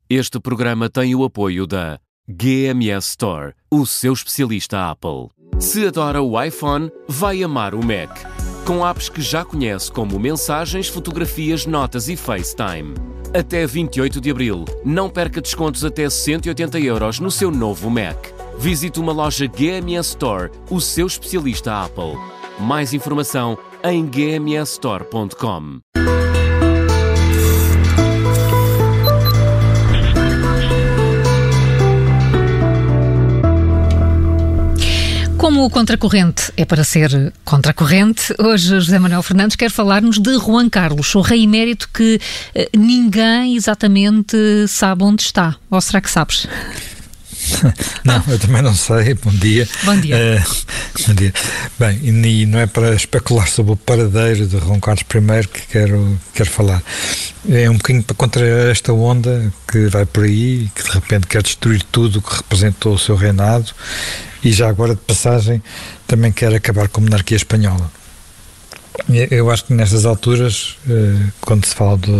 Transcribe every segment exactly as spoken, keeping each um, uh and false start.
Este programa tem o apoio da G M S Store, o seu especialista Apple. Se adora o iPhone, vai amar o Mac. Com apps que já conhece como mensagens, fotografias, notas e FaceTime. Até vinte e oito de abril, não perca descontos até cento e oitenta euros no seu novo Mac. Visite uma loja G M S Store, o seu especialista Apple. Mais informação em g m s store ponto com. Como o Contracorrente é para ser contracorrente, hoje José Manuel Fernandes quer falar-nos de Juan Carlos, o rei emérito que eh, ninguém exatamente sabe onde está. Ou será que sabes? Não, eu também não sei. Bom dia. Bom dia. Uh, bom dia. Bem, e não é para especular sobre o paradeiro de Juan Carlos I que quero, quero falar. É um bocadinho para contra esta onda que vai por aí, que de repente quer destruir tudo o que representou o seu reinado e já agora de passagem também quer acabar com a monarquia espanhola. Eu acho que nestas alturas, quando se fala de,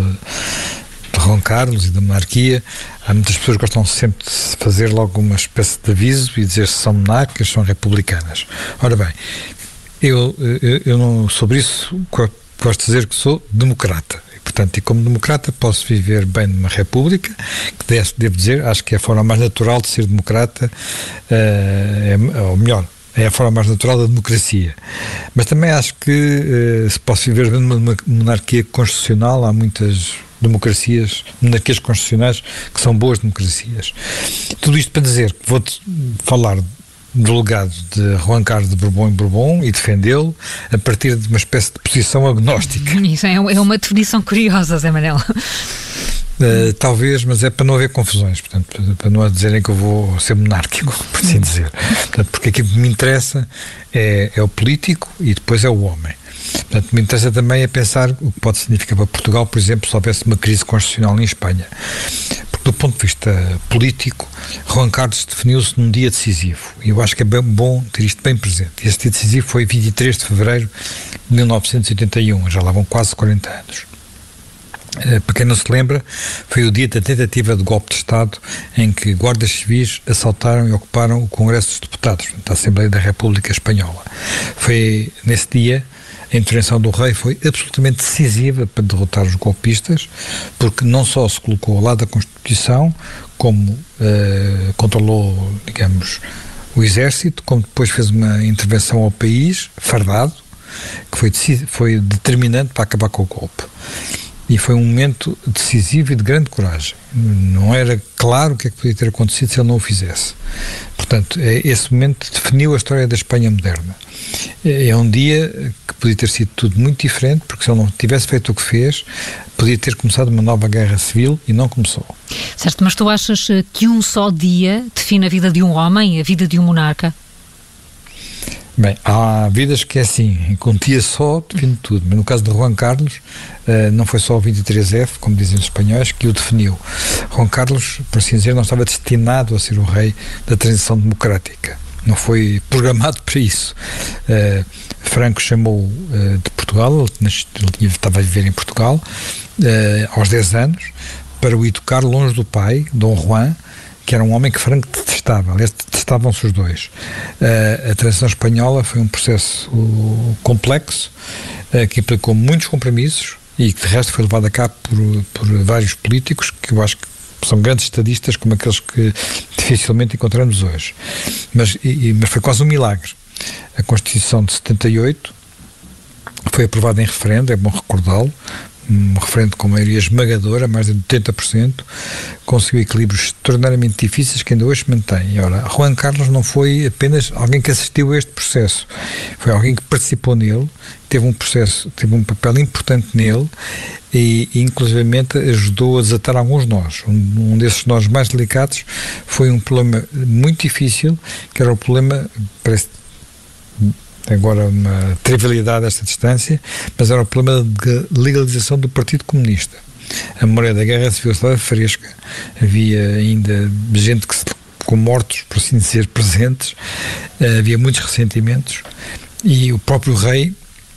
de Juan Carlos e da monarquia, há muitas pessoas que gostam sempre de fazer logo uma espécie de aviso e dizer se são monárquicas, são republicanas. Ora bem, eu, eu, eu não, sobre isso gosto de dizer que sou democrata. Portanto, e como democrata posso viver bem numa república, que devo dizer, acho que é a forma mais natural de ser democrata, uh, é, ou melhor, é a forma mais natural da democracia. Mas também acho que uh, se posso viver bem numa monarquia constitucional, há muitas democracias, monarquias constitucionais que são boas democracias. Tudo isto para dizer que vou-te falar do legado de Juan Carlos de Bourbon em Bourbon e defendê-lo a partir de uma espécie de posição agnóstica. Isso é uma definição curiosa, Zé Manel. Uh, talvez, mas é para não haver confusões, portanto, para não dizerem que eu vou ser monárquico, por assim dizer. Portanto, porque aquilo que me interessa é, é o político e depois é o homem. Portanto, me interessa também é pensar o que pode significar para Portugal, por exemplo, se houvesse uma crise constitucional em Espanha. Porque, do ponto de vista político, Juan Carlos definiu-se num dia decisivo. E eu acho que é bem bom ter isto bem presente. Esse dia decisivo foi vinte e três de fevereiro de mil novecentos e oitenta e um, já lá vão quase quarenta anos. Para quem não se lembra, foi o dia da tentativa de golpe de Estado em que guardas civis assaltaram e ocuparam o Congresso dos Deputados, da Assembleia da República Espanhola. Foi nesse dia a intervenção do rei foi absolutamente decisiva para derrotar os golpistas, porque não só se colocou ao lado da Constituição, como uh, controlou, digamos, o exército, como depois fez uma intervenção ao país, fardado, que foi, foi determinante para acabar com o golpe. E foi um momento decisivo e de grande coragem. Não era claro o que é que podia ter acontecido se ele não o fizesse. Portanto, esse momento definiu a história da Espanha moderna. É um dia que podia ter sido tudo muito diferente, porque se ele não tivesse feito o que fez, podia ter começado uma nova guerra civil e não começou. Certo, mas tu achas que um só dia define a vida de um homem, a vida de um monarca? Bem, há vidas que é assim, com um dia só define tudo, mas no caso de Juan Carlos uh, não foi só o vinte e três F, como dizem os espanhóis, que o definiu. Juan Carlos, por assim dizer, não estava destinado a ser o rei da transição democrática, não foi programado para isso. Uh, Franco chamou uh, de Portugal, ele, ele estava a viver em Portugal, uh, aos dez anos, para o educar longe do pai, Dom Juan, que era um homem que Franco detestava. Aliás, detestavam-se os dois. Uh, a transição espanhola foi um processo uh, complexo, uh, que implicou muitos compromissos e que de resto foi levado a cabo por, por vários políticos que eu acho que são grandes estadistas como aqueles que dificilmente encontramos hoje. Mas, e, mas foi quase um milagre. A Constituição de setenta e oito foi aprovada em referendo, é bom recordá-lo, um referendo com maioria esmagadora, mais de oitenta por cento, conseguiu equilíbrios extraordinariamente difíceis que ainda hoje se mantêm. Ora, Juan Carlos não foi apenas alguém que assistiu a este processo, foi alguém que participou nele, teve um processo, teve um papel importante nele e, e inclusivamente ajudou a desatar alguns nós. Um, um desses nós mais delicados foi um problema muito difícil, que era o problema, parece agora uma trivialidade a esta distância, mas era o problema de legalização do Partido Comunista. A memória da Guerra Civil estava fresca, havia ainda gente que se, com mortos, por assim dizer, presentes, havia muitos ressentimentos e o próprio rei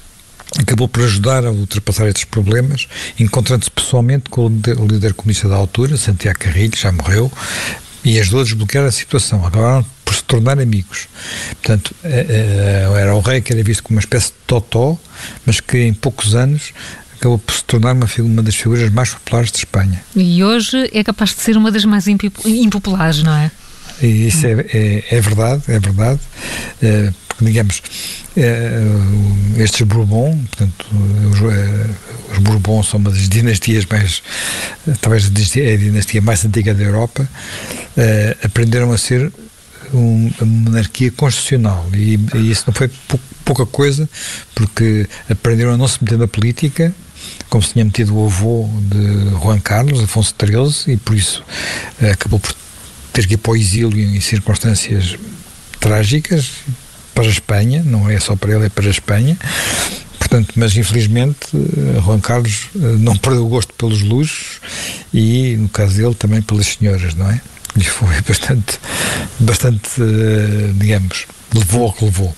acabou por ajudar a ultrapassar estes problemas, encontrando-se pessoalmente com o líder comunista da altura, Santiago Carrilho, já morreu, e ajudou a desbloquear a situação. Acabaram por se tornar amigos. Portanto, era o rei que era visto como uma espécie de totó, mas que em poucos anos acabou por se tornar uma, uma das figuras mais populares de Espanha. E hoje é capaz de ser uma das mais impopulares, não é? E isso é, é, é verdade, é verdade. É, porque, digamos, é, estes Bourbon, portanto, os, os Bourbon são uma das dinastias mais, talvez a dinastia mais antiga da Europa, é, aprenderam a ser um, uma monarquia constitucional. E, e isso não foi pou, pouca coisa, porque aprenderam a não se meter na política, como se tinha metido o avô de Juan Carlos, Afonso treze, e por isso é, acabou por ter que ir para o exílio em circunstâncias trágicas para a Espanha, não é só para ele, é para a Espanha. Portanto, mas infelizmente Juan Carlos não perdeu o gosto pelos luxos e, no caso dele, também pelas senhoras, não é? E foi bastante, bastante, digamos, levou ao que levou.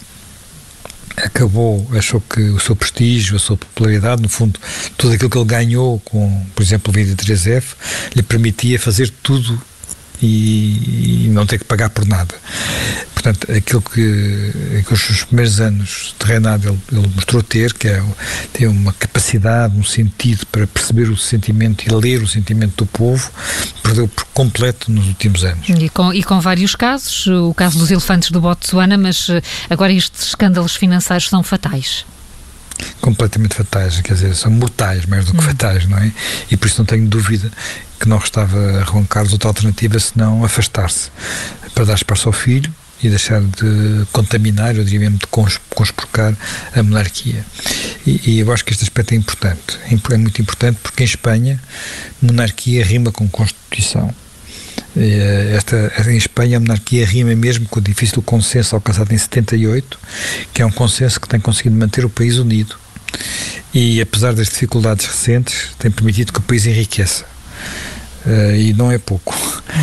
Acabou, achou que o seu prestígio, a sua popularidade, no fundo, tudo aquilo que ele ganhou com, por exemplo, o vinte e três F, lhe permitia fazer tudo e, e não ter que pagar por nada. Portanto, aquilo que, que os primeiros anos de reinado ele, ele mostrou ter, que é ter uma capacidade, um sentido para perceber o sentimento e ler o sentimento do povo, perdeu por completo nos últimos anos. E com, e com vários casos, o caso dos elefantes do Botsuana, mas agora estes escândalos financeiros são fatais. Completamente fatais, quer dizer, são mortais mais do que hum. fatais, não é? E por isso não tenho dúvida que não restava a Juan Carlos outra alternativa senão afastar-se para dar espaço ao filho e deixar de contaminar, eu diria mesmo de conspurcar a monarquia. E, e eu acho que este aspecto é importante, é muito importante porque em Espanha monarquia rima com Constituição. Esta, em Espanha a monarquia rima mesmo com o difícil consenso alcançado em setenta e oito, que é um consenso que tem conseguido manter o país unido e, apesar das dificuldades recentes, tem permitido que o país enriqueça, uh, e não é pouco.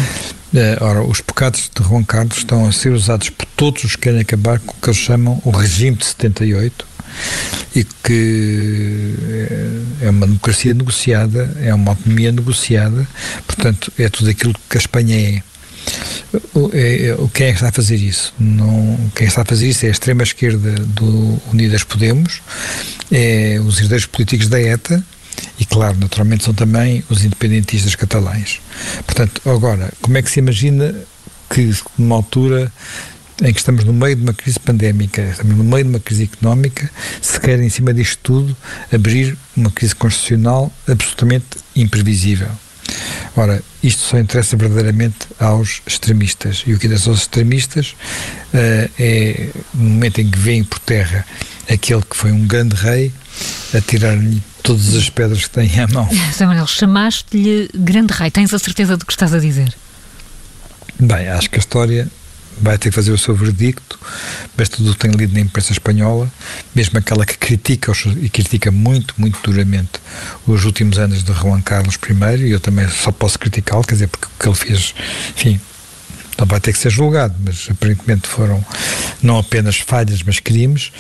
Uh, ora, os pecados de Juan Carlos estão a ser usados por todos os que querem acabar com o que eles chamam o regime de setenta e oito, e que é uma democracia negociada, é uma autonomia negociada, portanto é tudo aquilo que a Espanha é. O, é, o quem é que está a fazer isso? Não, quem está a fazer isso é a extrema-esquerda do Unidas Podemos, é os herdeiros políticos da ETA e, claro, naturalmente são também os independentistas catalães. Portanto, agora, como é que se imagina que numa altura em que estamos no meio de uma crise pandémica, estamos no meio de uma crise económica, se quer em cima disto tudo abrir uma crise constitucional absolutamente imprevisível? Ora, isto só interessa verdadeiramente aos extremistas, e o que interessa aos extremistas uh, é no momento em que vêem por terra aquele que foi um grande rei a tirar-lhe todas as pedras que tem à mão. José Manuel, chamaste-lhe grande rei, tens a certeza do que estás a dizer? Bem, acho que a história vai ter que fazer o seu verdicto, mas tudo o que tenho lido na imprensa espanhola, mesmo aquela que critica, e critica muito, muito duramente os últimos anos de Juan Carlos primeiro, e eu também só posso criticá-lo, quer dizer, porque o que ele fez, enfim, não vai ter que ser julgado, mas aparentemente foram não apenas falhas, mas crimes,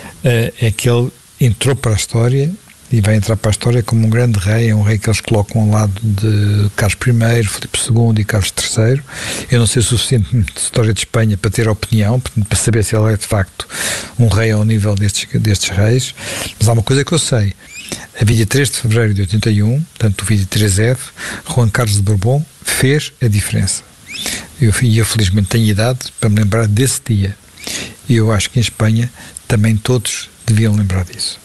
é que ele entrou para a história e vai entrar para a história como um grande rei, é um rei que eles colocam ao lado de Carlos primeiro, Filipe segundo e Carlos terceiro. Eu não sei o suficiente de história de Espanha para ter opinião, para saber se ele é de facto um rei ao nível destes, destes reis, mas há uma coisa que eu sei: a vinte e três de fevereiro de oitenta e um, portanto o vinte e três F, Juan Carlos de Bourbon fez a diferença. E eu, eu felizmente tenho idade para me lembrar desse dia, e eu acho que em Espanha também todos deviam lembrar disso.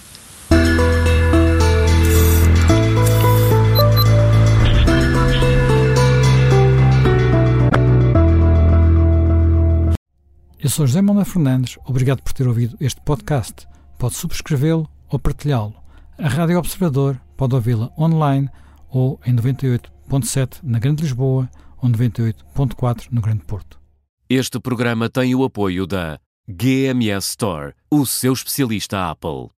Eu sou José Manuel Fernandes, obrigado por ter ouvido este podcast. Pode subscrevê-lo ou partilhá-lo. A Rádio Observador pode ouvi-la online ou em noventa e oito ponto sete na Grande Lisboa ou noventa e oito ponto quatro no Grande Porto. Este programa tem o apoio da G M S Store, o seu especialista Apple.